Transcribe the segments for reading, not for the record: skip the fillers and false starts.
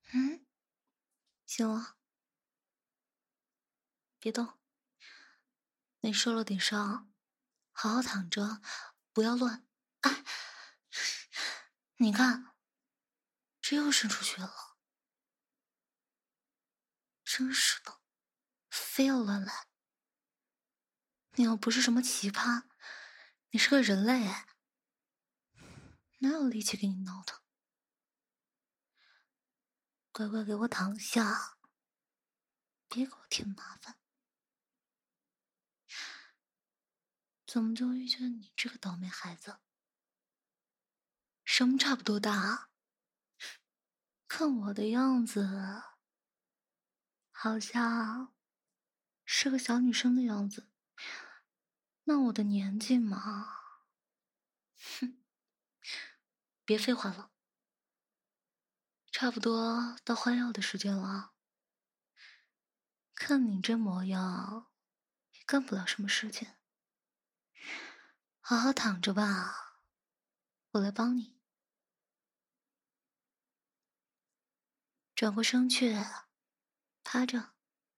嗯，醒了，别动。你受了点伤，好好躺着，不要乱。哎，你看，这又渗出血了，真是的，非要乱来。你又不是什么奇葩，你是个人类哎，哪有力气给你闹腾？乖乖给我躺下，别给我添麻烦。怎么就遇见你这个倒霉孩子？什么差不多大啊？看我的样子，好像是个小女生的样子。那我的年纪嘛，哼，别废话了，差不多到换药的时间了。看你这模样，也干不了什么事情，好好躺着吧，我来帮你。转过身去，趴着。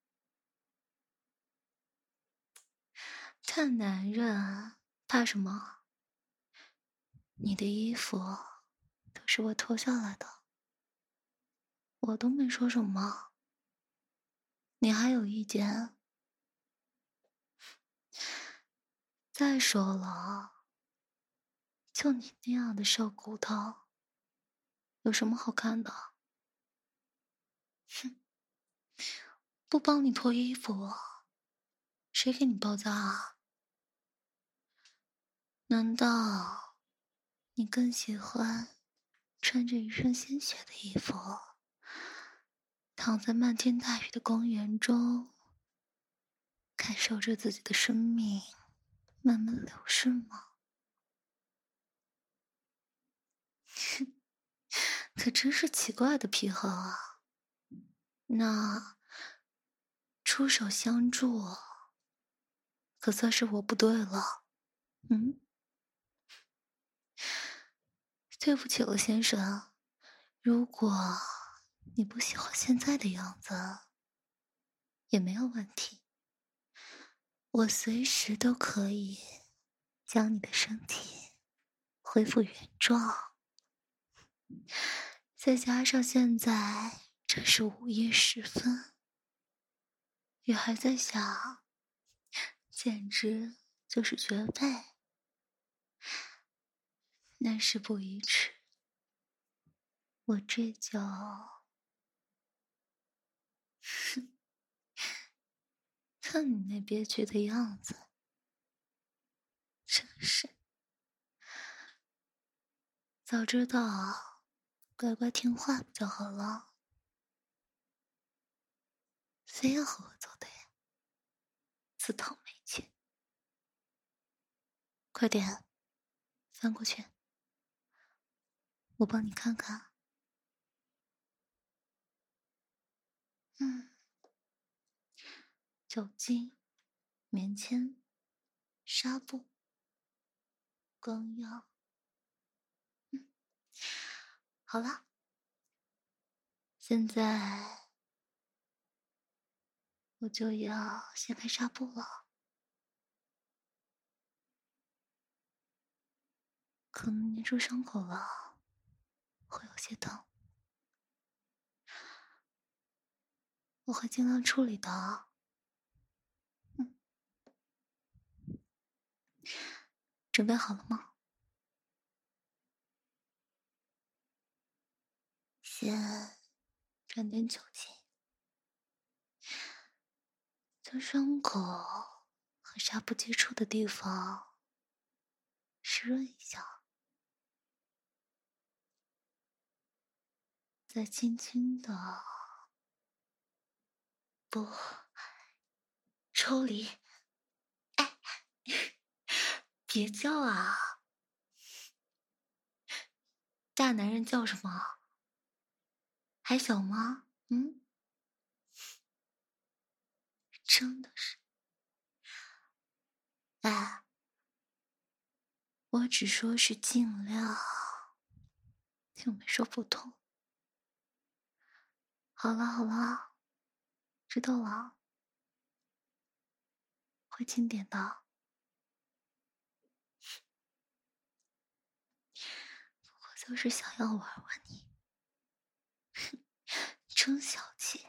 大男人怕什么？你的衣服都是我脱下来的，我都没说什么，你还有意见？再说了，就你那样的瘦骨头，有什么好看的？哼，不帮你脱衣服，谁给你包扎啊？难道你更喜欢穿着一身鲜血的衣服，躺在漫天大雨的公园中，感受着自己的生命慢慢流逝吗？可真是奇怪的癖好啊！那出手相助，可算是我不对了。嗯，对不起了，先生。如果你不喜欢现在的样子，也没有问题，我随时都可以将你的身体恢复原状。再加上现在这是午夜时分，雨还在下，简直就是绝配。但事不宜迟，我这就……看你那憋屈的样子，真是……早知道乖乖听话不就好了，非要和我作对，自讨没趣。快点，翻过去，我帮你看看。嗯，酒精、棉签、纱布、膏药。好了，现在我就要掀开纱布了，可能粘住伤口了，会有些疼，我会尽量处理的。嗯，准备好了吗？先沾点酒精，在伤口和纱布接触的地方湿润一下，再轻轻的不抽离。哎，别叫啊！大男人叫什么？还小吗？嗯，真的是。哎，我只说是尽量，又没说不痛。 好了好了，知道了，会轻点的。我就是想要玩玩你，真小气。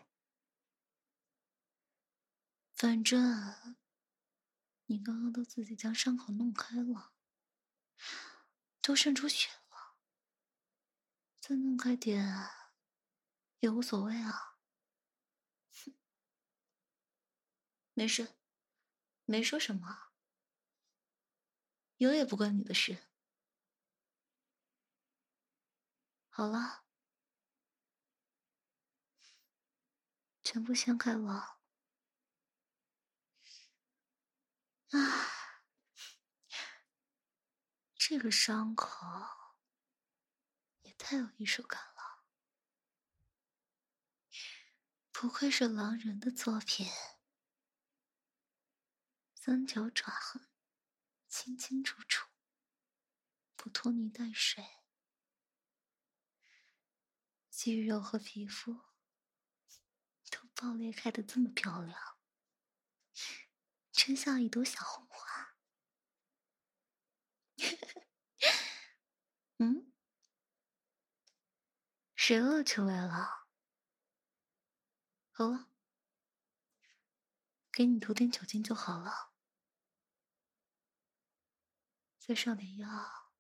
反正你刚刚都自己将伤口弄开了，都渗出血了，再弄开点也无所谓啊。没事，没说什么，有也不关你的事。好了，全部掀开了。啊，这个伤口也太有艺术感了，不愧是狼人的作品。三条爪痕，清清楚楚，不拖泥带水，肌肉和皮肤都爆裂开的这么漂亮，真像一朵小红花。嗯，谁恶出来了？好了，给你涂点酒精就好了，再上点药。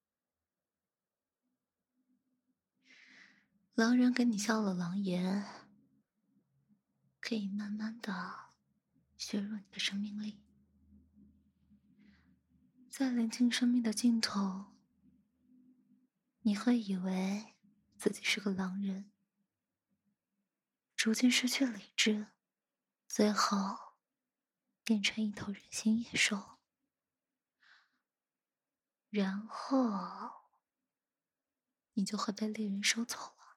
狼人给你下了狼炎，可以慢慢的削弱你的生命力，在临近生命的尽头，你会以为自己是个狼人，逐渐失去理智，最后变成一头人形野兽，然后你就会被猎人收走了。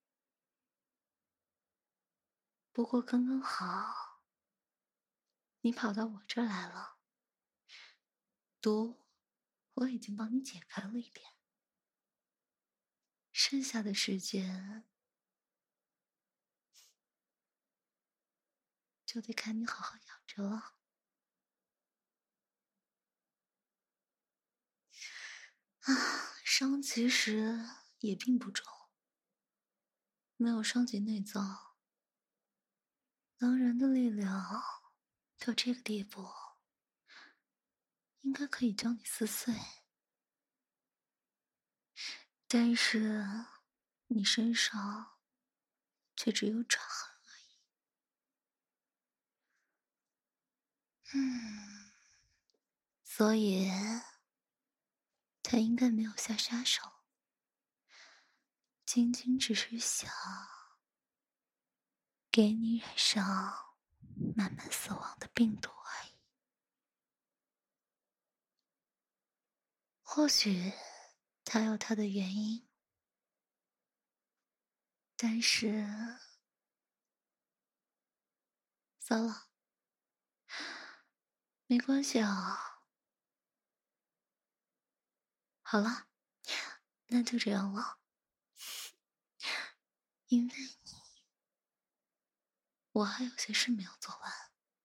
不过刚刚好，你跑到我这儿来了，毒我已经帮你解开了一遍，剩下的时间就得看你好好养着了。啊，伤其实也并不重，没有伤及内脏，狼人的力量到这个地步，应该可以将你撕碎。但是你身上却只有爪痕而已。所以他应该没有下杀手，仅仅只是想给你染上慢慢死亡的病毒而已。或许他有他的原因，但是算了，没关系啊。好了，那就这样了。因为我还有些事没有做完，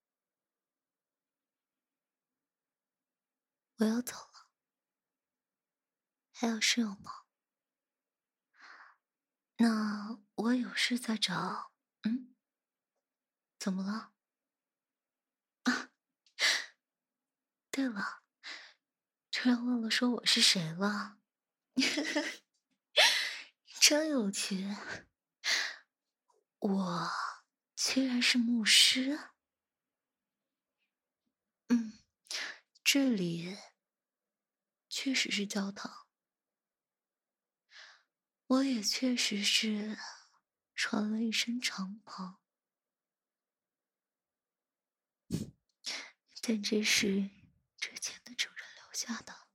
我要走了。还有事有吗？那我有事再找。怎么了？啊，对了，突然忘了说我是谁了。真有趣，我居然是牧师。这里确实是教堂，我也确实是穿了一身长袍，但这是之前的主人留下的，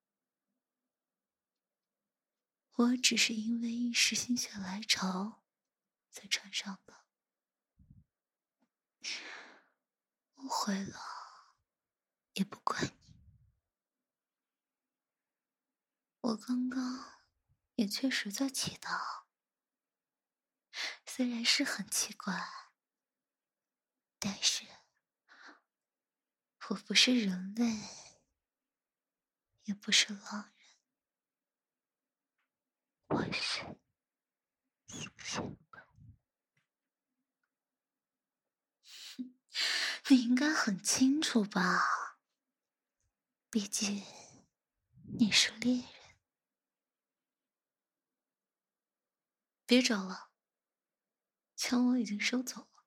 我只是因为一时心血来潮才穿上的。误会了也不怪你，我刚刚也确实在祈祷， 虽然是很奇怪，但是我不是人类，也不是狼人，我是吸血鬼。你应该很清楚吧？毕竟你是猎人。别找了，枪我已经收走了，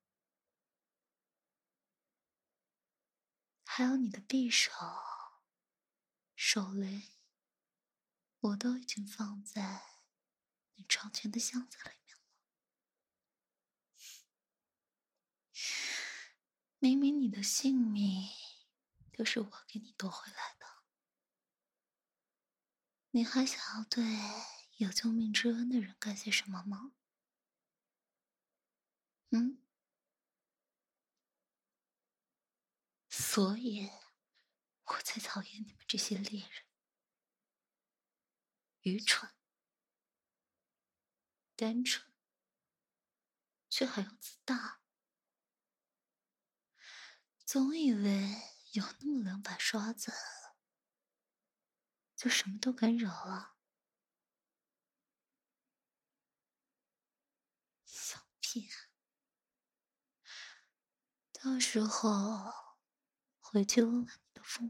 还有你的匕首、手雷，我都已经放在你床前的箱子里面了。明明你的性命就是我给你夺回来的，你还想要对有救命之恩的人干些什么吗？嗯？所以，我才讨厌你们这些猎人，愚蠢、单纯，却还要自大，总以为有那么两把刷子，就什么都敢惹了。小屁孩，到时候回去问问你的父母，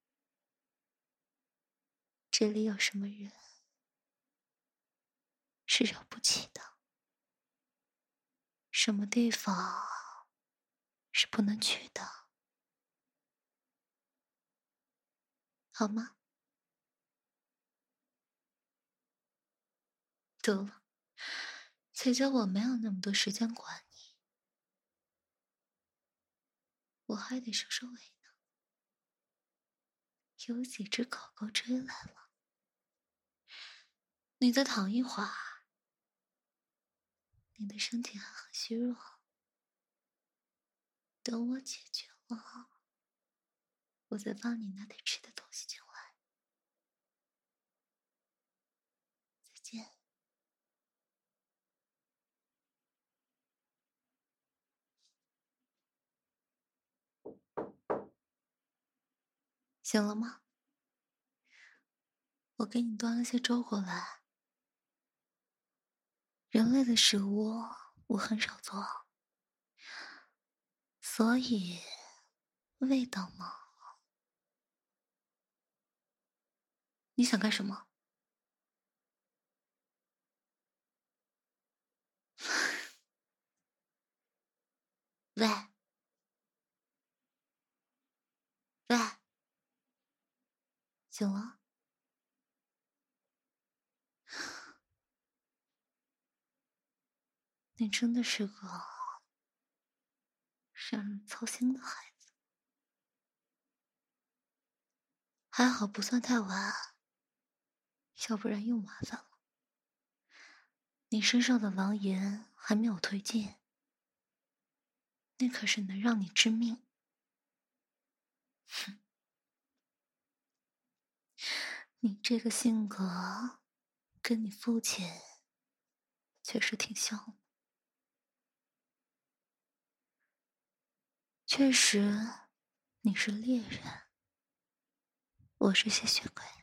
这里有什么人是惹不起的，什么地方是不能去的，好吗？得了，姐姐，我没有那么多时间管你，我还得收收尾呢。有几只狗狗追来了，你再躺一会儿，你的身体还很虚弱，等我解决了，我再帮你拿点吃的东西进来。再见。醒了吗？我给你端了些粥过来。人类的食物我很少做，所以味道嘛，你想干什么？喂，喂，醒了？你真的是个让人操心的孩子。还好不算太晚，要不然又麻烦了。你身上的狼炎还没有退尽，那可是能让你致命。哼，你这个性格，跟你父亲确实挺像的。确实，你是猎人，我是吸血鬼。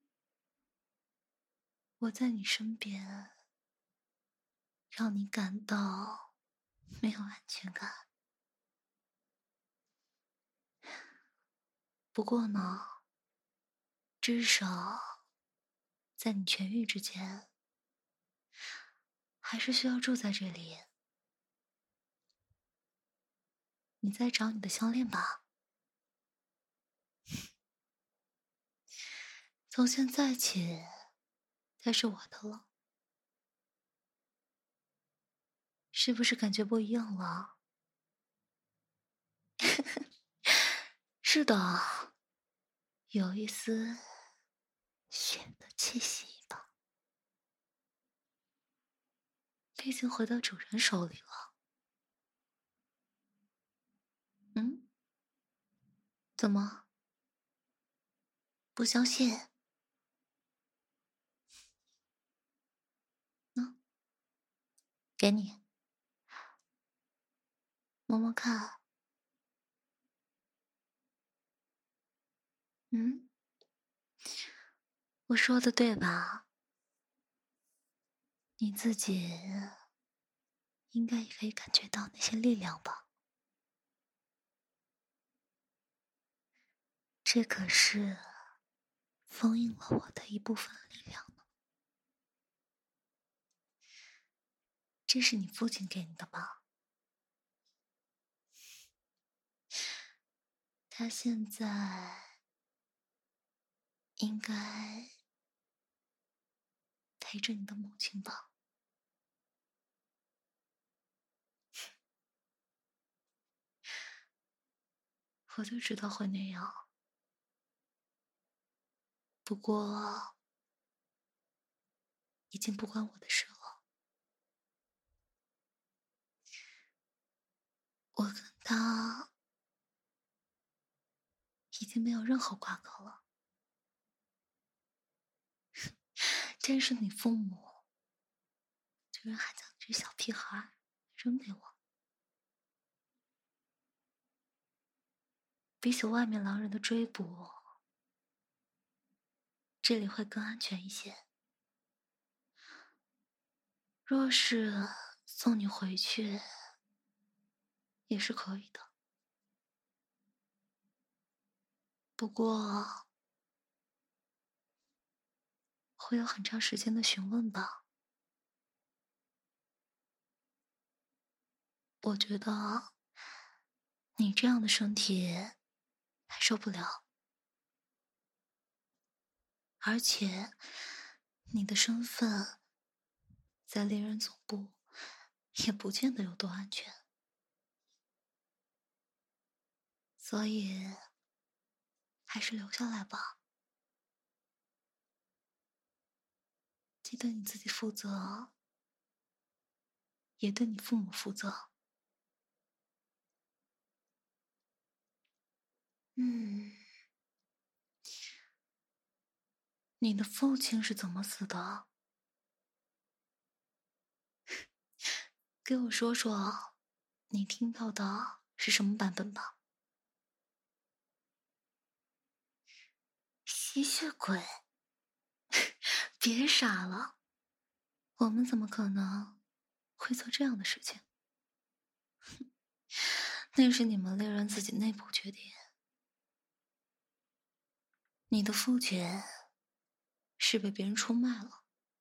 我在你身边，让你感到没有安全感。不过呢，至少在你痊愈之前，还是需要住在这里。你再找你的项链吧，从现在起，它是我的了。是不是感觉不一样了？是的，有一丝血的气息吧。毕竟回到主人手里了。嗯？怎么？不相信？嗯，给你。 摸摸看。嗯，我说的对吧？你自己应该也可以感觉到那些力量吧？这可是封印了我的一部分力量呢。这是你父亲给你的吧？他现在应该陪着你的母亲吧？我就知道会那样。不过，已经不关我的事了。我跟他已经没有任何瓜葛了。真是你父母居然还将这小屁孩扔给我，比起外面狼人的追捕，这里会更安全一些。若是送你回去，也是可以的。不过，会有很长时间的询问吧。我觉得你这样的身体还受不了，而且你的身份在猎人总部也不见得有多安全，所以还是留下来吧。记得你自己负责，也对你父母负责。嗯，你的父亲是怎么死的？给我说说，你听到的是什么版本吧？吸血鬼？别傻了，我们怎么可能会做这样的事情？那是你们猎人自己内部决定。你的父亲是被别人出卖了，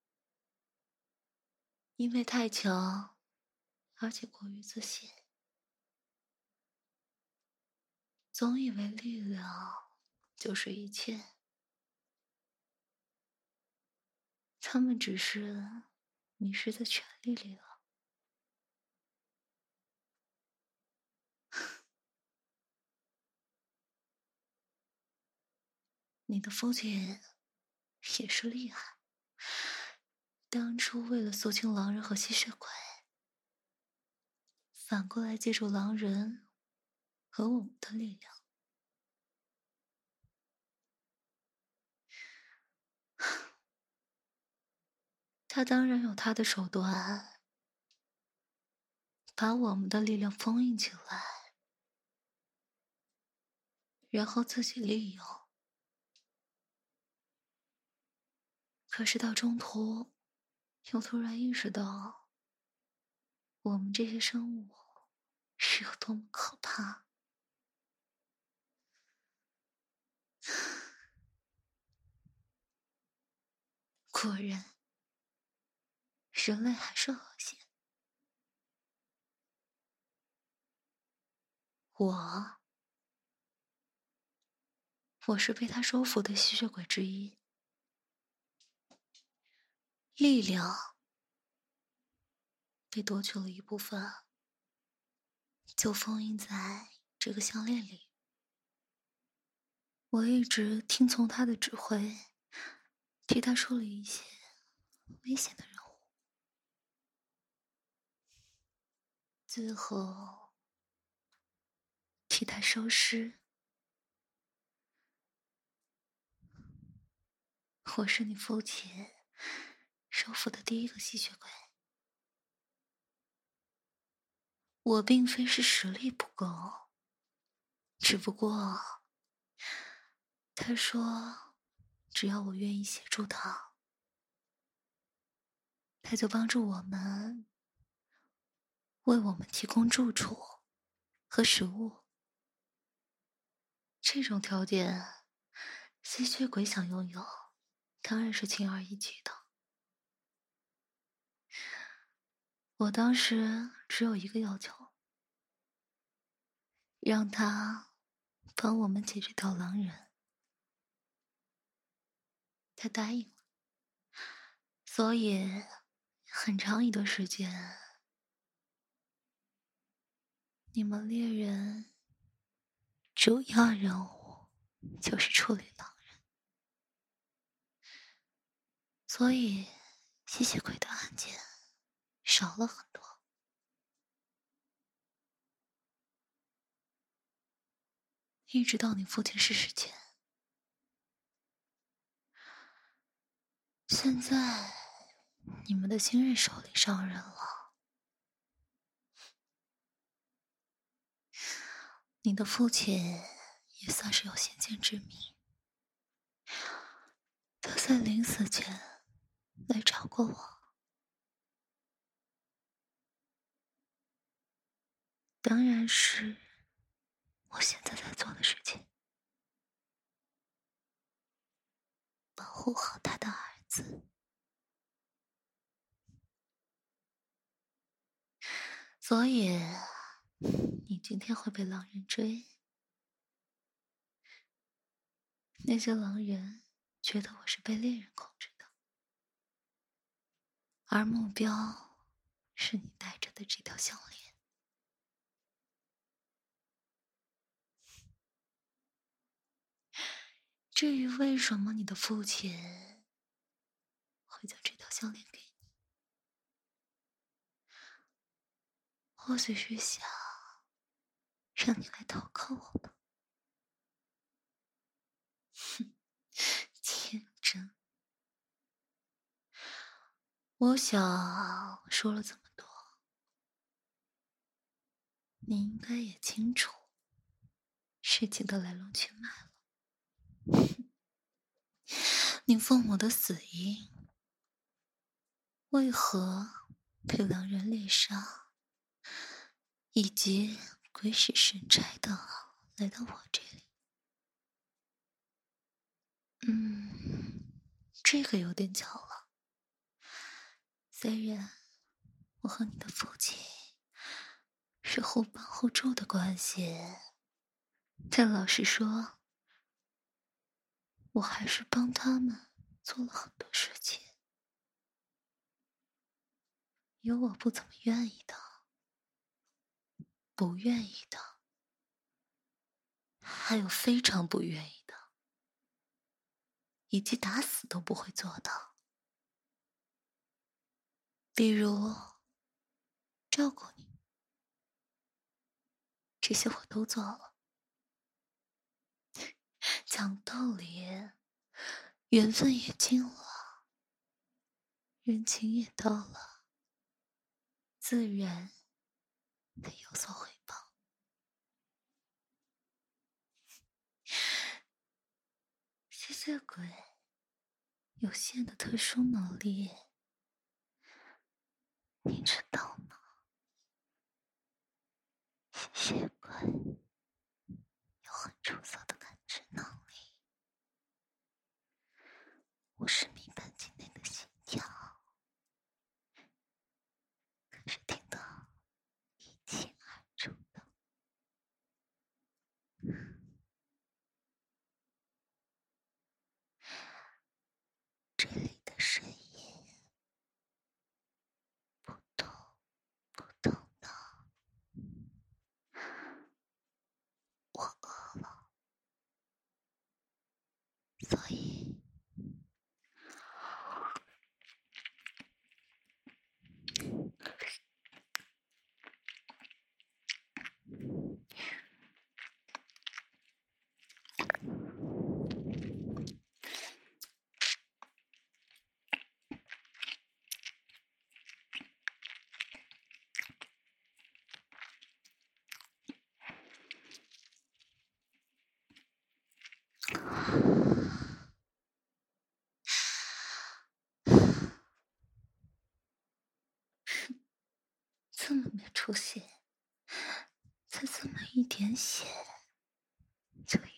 因为太强，而且过于自信，总以为力量就是一切。他们只是迷失在权力里了。你的父亲也是厉害，当初为了肃清狼人和吸血鬼，反过来借助狼人和我们的力量。他当然有他的手段，把我们的力量封印起来，然后自己利用。可是到中途，又突然意识到，我们这些生物是有多么可怕。果然，人类还是恶心。我是被他收服的吸血鬼之一，力量被夺去了一部分，就封印在这个项链里。我一直听从他的指挥，替他处理一些危险的任务，最后替他收尸。我是你父亲收服的第一个吸血鬼。 我并非是实力不够，只不过他说只要我愿意协助他，他就帮助我们，为我们提供住处和食物。这种条件，吸血鬼想拥有，当然是轻而易举的。我当时只有一个要求，让他帮我们解决掉狼人。他答应了，所以很长一段时间，你们猎人主要任务就是处理狼人，所以吸血鬼的案件少了很多。一直到你父亲逝世前，现在你们的新任首领上任了，你的父亲也算是有先见之明。他在临死前来找过我，当然是我现在在做的事情，保护好他的儿子。所以你今天会被狼人追，那些狼人觉得我是被猎人控制的，而目标是你戴着的这条项链。至于为什么你的父亲会将这条项链给你，或许是想让你来投靠我吧。哼，天真。我想说了这么多，你应该也清楚事情的来龙去脉了。你父母的死因为何被狼人猎杀，以及鬼使神差的来到我这里，这个有点巧了。虽然我和你的父亲是互帮互助的关系，但老实说，我还是帮他们做了很多事情，有我不怎么愿意的，不愿意的，还有非常不愿意的，以及打死都不会做的。比如照顾你，这些我都做了。讲道理，缘分也尽了，人情也到了，自然得有所回报。吸血鬼有限的特殊能力，你知道吗？吸血鬼有很出色的感知能力，我是明白境内的心跳，可是听得一清二楚的。这里的声音不同不同的，我饿了，所以这么没出息，才这么一点血，就